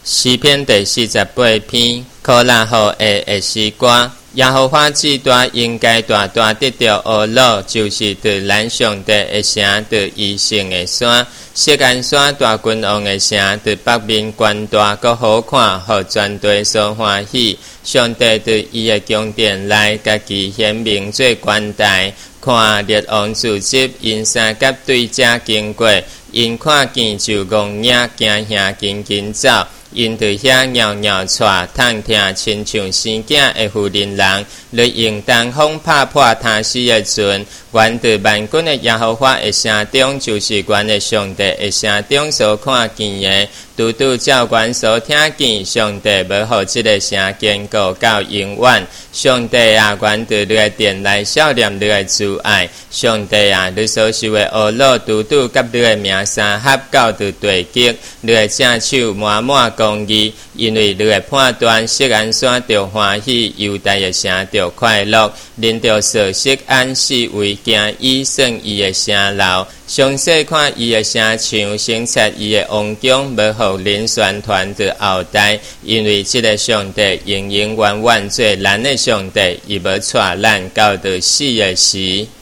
诗篇第48篇，可拉后的诗歌。耶和华之大应该大大得到恶乐，就是对咱上帝的城，对以圣的山，锡安山大君王的城，对北面悬大阁好看，互全地所欢喜。上帝对伊的宫殿内，家己显明做官台，看列王自集，因三甲对遮经过，因看见就戆影惊吓紧紧走。因伫遐袅袅喘，通听亲像生囝的妇人人，咧用东风拍破他死的船。原伫万军的耶和华的城中，就是原的上帝的城中所看见的，拄拄照原所听见。上帝要互这个城坚固到永远。上帝啊，原伫你的殿内少念你的慈爱。上帝啊，你所受的恶乐，拄拄甲你的名相合，到伫地极。你的正手满满公义，因为你的判断，锡安山着欢喜，犹大的城着快乐。恁着说锡安是为惊伊，算伊的城楼。详细看伊的城墙，省察伊的王宫，要互恁宣传伫后代。因为这个上帝永永远远做咱的上帝，伊要带咱到伫死的时。